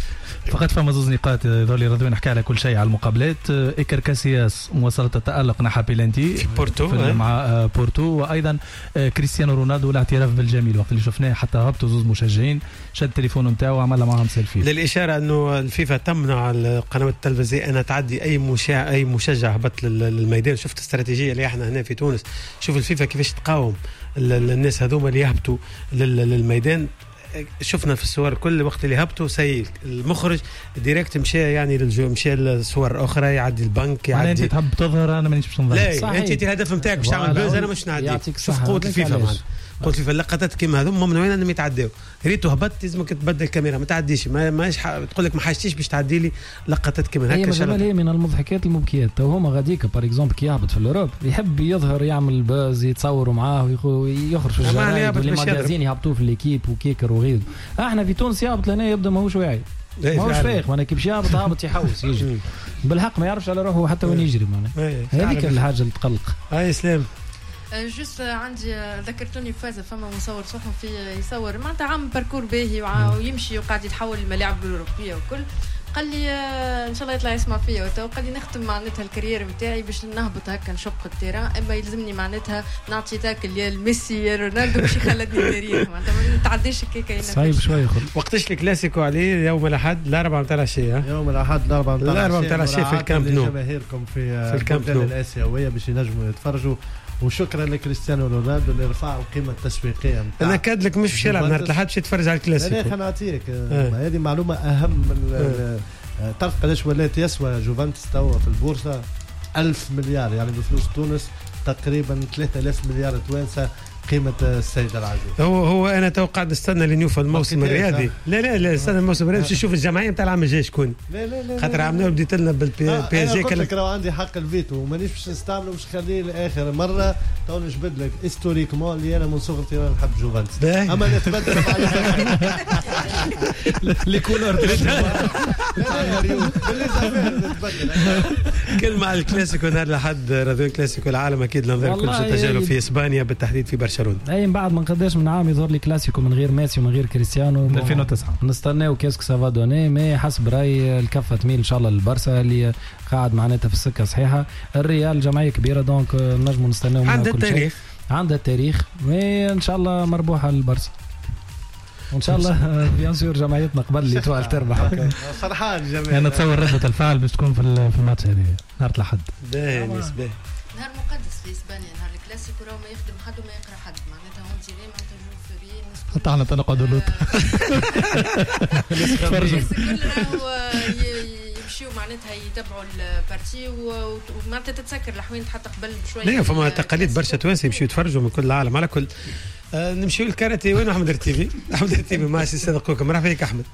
[SPEAKER 13] فقط فما زوز نقاط يظل رضوان نحكي على كل شيء على المقابلات. إيكر كاسياس مواصله التالق نحى بيلانتي
[SPEAKER 1] في بورتو
[SPEAKER 13] مع بورتو وايضا كريستيانو رونالدو الاعتراف بالجميل وقت اللي شفناه حتى هبطوا زوز مشجعين شد التليفون نتاعو وعمل معهم سيلفي.
[SPEAKER 1] للاشاره انه الفيفا تمنع القنوات التلفزيونيه ان تعدي اي مشاع اي مشجع هبط للميدان. شفت استراتيجيه اللي احنا هنا في تونس شوف الفيفا كيفاش تقاوم الناس هذوما اللي يهبطوا للميدان. شفنا في الصور كل وقت اللي هبطوا سيل المخرج ديريكت مشى يعني للجو مشى لصور اخرى يعدي البنك يعدي.
[SPEAKER 13] انت تحب تظهر انا مانيش باش نظهر.
[SPEAKER 1] لا انت الهدف نتاعك باش تعمل بوز انا مش نعدي. شوف قوه الفيفا معنا قلت الفيفا اللقطات كيما هذوما ممنوعين انهم يتعداو. ريتو هبط لازمك تبدل الكاميرا ما تعديش ما ماش ح... تقول لك ما حاجتيش باش تعدي لي لقطات كيما هكا.
[SPEAKER 2] هي هي من المضحكات المبكيات. تو هما غاديك بار اكزومبل كي يهبط في الاوروب يحب يظهر يعمل باز يتصوروا معاه ويخرج في الجرايد والمجازين يهبطوه في ليكيب وكيكر وغيره. احنا في تونس يهبط لهنا يبدا ماهوش واعي ماهوش فايق معناها كي باش يهبط هابط يحوس يجري بالحق ما يعرفش على روحه حتى وين يجري معناها. هذيك الحاجه اللي تقلق.
[SPEAKER 1] اي سلام
[SPEAKER 6] جوست عندي ذكرتوني فاز فما مصور صحفي يصور معناتها عام باركور باهي ويمشي وقاعد يتحول الملاعب الاوروبيه وكل قال لي ان شاء الله يطلع يسمع فيا وقال لي نختم معناتها الكارير نتاعي باش نهبط هكا نشق التيران اما يلزمني معناتها نعطي تاكل يا الميسي يا رونالدو باش يخلدني تاريخ معناتها ما نتعداش هكاك.
[SPEAKER 2] صعيب شويه خل
[SPEAKER 1] وقتاش الكلاسيكو عليه يوم الاحد الاربعاء نتاع العشيه.
[SPEAKER 3] يوم الاحد الاربعاء نتاع
[SPEAKER 1] الاربعاء نتاع العشيه في الكامب نو
[SPEAKER 3] جماهيركم في
[SPEAKER 1] في الكامب نو
[SPEAKER 3] الاسيويه باش ينجموا يتفرجوا. وشكرا لكريستيانو رونالدو اللي رفع القيمه التسويقيه نتاع.
[SPEAKER 1] انا كاد لك مش باش يلعب نهار الاحد باش يتفرج على الكلاسيكو.
[SPEAKER 3] لا خليني نعطيك هذه معلومه اهم من تعرف قداش ولات يسوى جوفنتوس توا في البورصه ألف مليار يعني بفلوس تونس تقريبا ثلاثة آلاف مليار توانسه قيمه السيد العجوز.
[SPEAKER 1] هو هو انا توقع نستنى لين يوفى الموسم الرياضي. لا لا لا استنى الموسم الرياضي باش نشوف الجمعيه نتاع العام الجاي شكون.
[SPEAKER 3] لا لا لا
[SPEAKER 1] خاطر عملنا بديت لنا بالبي اس جي
[SPEAKER 3] قلت لك راه عندي حق الفيتو ومانيش باش نستعمله باش نخليه لاخر مره. تو نجبد لك هيستوريكمون اللي انا من صغري نحب جوفنتوس اما نتبدل
[SPEAKER 2] لي كولور
[SPEAKER 1] كلمة على الكلاسيكو نهار لحد راديو كلاسيكو العالم أكيد نظر كل شيء تجاهلوا في إسبانيا بالتحديد في برشلونة.
[SPEAKER 2] أي بعد ما قداش من عام يظهر لي كلاسيكو من غير ميسي ومن غير كريستيانو
[SPEAKER 13] ألفين وتسعة
[SPEAKER 2] نستناو كاسك سافا دوني مي حسب رأي الكفة تميل إن شاء الله للبرسا اللي قاعد معناتها في السكة صحيحة. الريال جمعية كبيرة دونك نجموا نستناو منها
[SPEAKER 1] عندها
[SPEAKER 2] كل شيء.
[SPEAKER 1] التاريخ
[SPEAKER 2] عندها التاريخ مي إن شاء الله مربوحة للبرسا وان شاء الله بيان سور جمعيتنا قبل اللي توال تربح.
[SPEAKER 3] فرحان جميع.
[SPEAKER 13] انا اتصور ردة الفعل باش تكون في في الماتش هذه نهار الاحد.
[SPEAKER 1] باهي نسبه
[SPEAKER 6] نهار مقدس في اسبانيا نهار الكلاسيكو راهو ما يخدم حد وما يقرا حد معناتها اون تيري معناتها جو فري
[SPEAKER 13] حتى احنا تنقعدوا لوط
[SPEAKER 6] الكل راهو يمشيو معناتها يتبعوا البارتي ومعناتها تتسكر الحوين حتى قبل بشويه.
[SPEAKER 1] لا فما تقاليد برشا توانسه يمشيو يتفرجوا من كل العالم على كل. آه نمشيو الكاراتيه. وين احمد رتيبي؟ احمد رتيبي مع سي صادق كوكا. مرحبا بك احمد.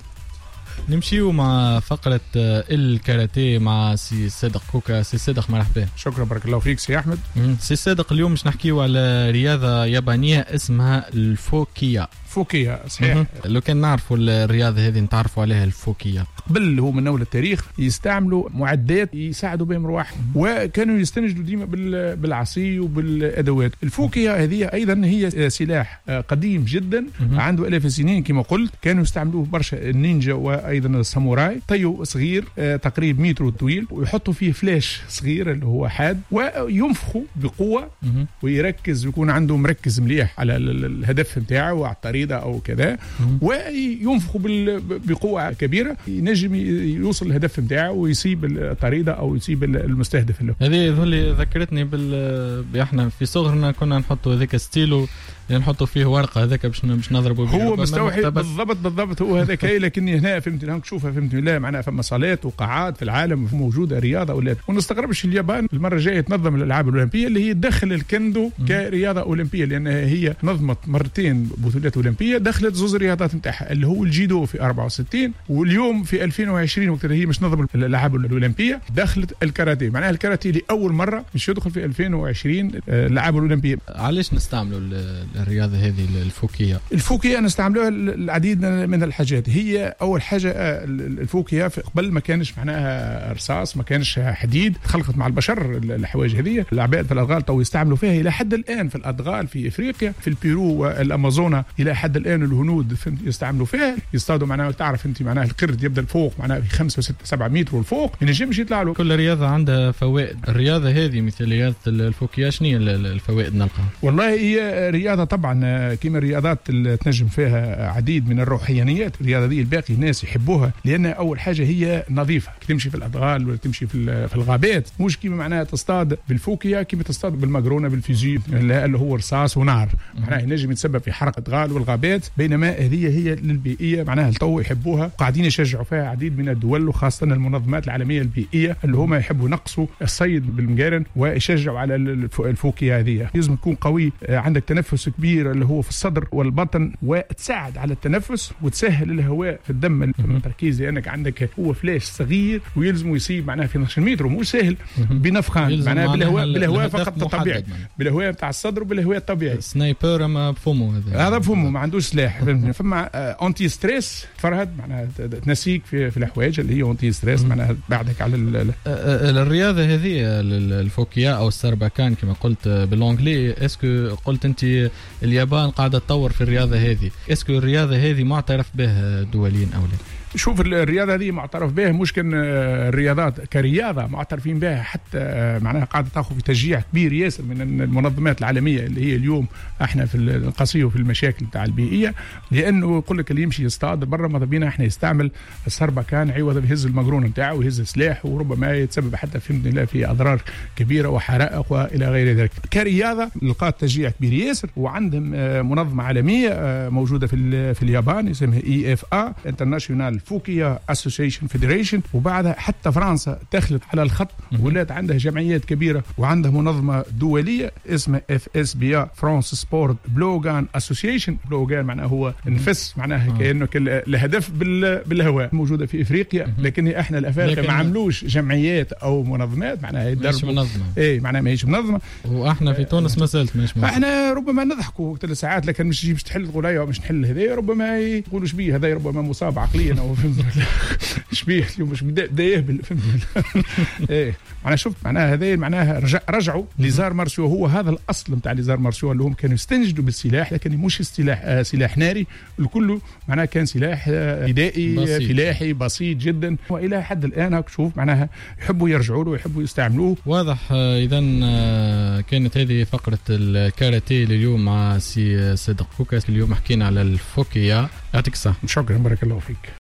[SPEAKER 14] نمشيو مع فقرة الكاراتيه مع سي صادق كوكا. سي صادق مرحبا.
[SPEAKER 15] شكرا بارك الله فيك سي احمد.
[SPEAKER 14] سي صادق اليوم مش نحكيو على رياضة يابانية اسمها الفوكيا.
[SPEAKER 15] فوكيا صحيح.
[SPEAKER 14] لو كان نعرفوا الرياضة هذه نتعرفوا عليها الفوكيا.
[SPEAKER 15] قبل هو من أول التاريخ يستعملوا معدات يساعدوا بهم رواح وكانوا يستنجدوا ديما بالعصي وبالأدوات. الفوكيا هذه أيضا هي سلاح قديم جدا عنده آلاف السنين كما قلت. كانوا يستعملوه برشا النينجا وأيضا الساموراي. طيو صغير تقريبا متر طويل ويحطوا فيه فلاش صغير اللي هو حاد وينفخوا بقوة ويركز ويكون عنده مركز مليح على الهدف بتاعه وعلى الطريق او كذا وينفخوا بقوه كبيره ينجم يوصل الهدف نتاعه ويصيب الطريده او يصيب المستهدف له.
[SPEAKER 14] هذه اللي ذكرتني بال احنا في صغرنا كنا نحطوا هذاك ستيلو نحطوا فيه ورقه هذاك باش باش نضربوا به.
[SPEAKER 15] هو مستوحي بالضبط بالضبط هو هذاك. لكني هنا فهمت هناك تشوفها فهمت لا معناها فما صالات وقاعات في العالم موجوده رياضه ولا ونستغربش اليابان المره الجايه تنظم الالعاب الاولمبيه اللي هي تدخل الكندو كرياضه اولمبيه لانها هي نظمت مرتين بطولات اولمبيه دخلت زوز رياضات نتاعها اللي هو الجيدو في أربعة وستين واليوم في ألفين وعشرين وقت هي مش نظم الالعاب الاولمبيه دخلت الكاراتيه. معناها الكاراتيه لاول مره مش يدخل في ألفين وعشرين الالعاب الاولمبيه.
[SPEAKER 14] علاش نستعملوا الرياضه هذه الفوكيا؟
[SPEAKER 15] الفوكيا نستعملوها العديد من الحاجات. هي اول حاجه الفوكيا قبل ما كانش معناها رصاص ما كانش حديد خلقت مع البشر الحوايج هذه. العباد في الادغال تو يستعملوا فيها الى حد الان في الادغال في افريقيا في البيرو والامازون الى حد الان الهنود يستعملوا فيها يصطادوا معناها تعرف انت معناها القرد يبدا الفوق معناها في خمسة وستة سبعة متر والفوق ما ينجمش يطلع له.
[SPEAKER 14] كل رياضه عندها فوائد. الرياضه هذه مثل رياضه الفوكيا شنو هي الفوائد نلقاها؟
[SPEAKER 15] والله هي رياضه طبعا كما الرياضات اللي تنجم فيها عديد من الروحانيات. الرياضه دي الباقي الناس يحبوها لان اول حاجه هي نظيفه. تمشي في الادغال ولا تمشي في في الغابات مش كيما معناها تصطاد بالفوكيا كيما تصطاد بالمقرونه بالفيزيل اللي هو رصاص ونار معناها ينجم يتسبب في حرق الادغال والغابات. بينما هذه هي للبيئيه معناها التو يحبوها وقاعدين يشجعوا فيها عديد من الدول وخاصه المنظمات العالميه البيئيه اللي هما يحبوا ينقصوا الصيد بالمقارن ويشجعوا على الفوكيا هذه. لازم تكون قوي عندك تنفس كبير اللي هو في الصدر والبطن وتساعد على التنفس وتسهل الهواء في الدم التركيز لانك عندك هو فلاش صغير ويلزم يصيب معناها في اثناشر متر ومو سهل بنفخان معناها بالهواء بالهواء فقط الطبيعي بالهواء بتاع الصدر وبالهواء الطبيعي.
[SPEAKER 14] سنايبر ما بفمه هذا
[SPEAKER 15] هذا بفمه ما عندوش سلاح. فما انتي ستريس فرهد معناها تنسيك في في الحوايج اللي هي انتي ستريس معناها بعدك على
[SPEAKER 14] الرياضه هذه الفوكيا او السربكان كما قلت بالانجلي. اسكو قلت انت اليابان قاعده تطور في الرياضه هذه اسكو الرياضه هذه معترف به دوليا او لا؟
[SPEAKER 15] شوف الرياضه هذه معترف بها مش كان الرياضات كرياضه معترفين بها حتى معناها قاعده تاخذ في تشجيع كبير ياسر من المنظمات العالميه اللي هي اليوم احنا في القصيه وفي المشاكل تاع البيئيه لانه يقول لك اللي يمشي يصطاد برا ماذا بينا احنا يستعمل السربكان عوض بيهز المقرون نتاعه ويهز سلاح وربما يتسبب حتى في في اضرار كبيره وحرائق والى غير ذلك. كرياضه لقات تشجيع كبير ياسر وعندهم منظمه عالميه موجوده في في اليابان اسمها اي اف ا انترناشونال الفوكيا اسوسيشن فيدريشن، وبعدها حتى فرنسا دخلت على الخط ولات عندها جمعيات كبيره وعندها منظمه دوليه اسمها اف اس بي ا فرانس سبورت بلوغان اسوسيشن. بلوغان معناه هو النفس، معناها كانه الهدف بالهواء، موجوده في افريقيا، لكن احنا الافارقه ما عملوش جمعيات او منظمات معناها
[SPEAKER 14] مش منظمه،
[SPEAKER 15] اي معناها ماهيش منظمه.
[SPEAKER 14] واحنا في تونس ما زالت ماهيش منظمه.
[SPEAKER 15] احنا ربما نضحكوا ثلاث ساعات، لكن مش تجيبش تحل الغلايه ومش نحل هذا، ربما يقولوا شبيه هذا، ربما مصاب عقليا او فهمت شبيه اليوم مش بدا يهبل فهمت. ايه معناها شفت معناها هذا معناها رجع رجعوا ليزار مارسيو، هو هذا الاصل نتاع ليزار مارسيو اللي هم كانوا يستنجدوا بالسلاح، لكن مش سلاح آه سلاح ناري، الكل معناها كان سلاح فدائي آه فلاحي بسيط جدا، والى حد الان شوف معناها يحبوا يرجعوا له ويحبوا يستعملوه.
[SPEAKER 14] واضح. اذا كانت هذه فقره الكاراتيه لليوم مع سي صدق كوكا. اليوم حكينا على الفوكيا. يعطيك الصحه.
[SPEAKER 15] شكرا، بارك الله فيك.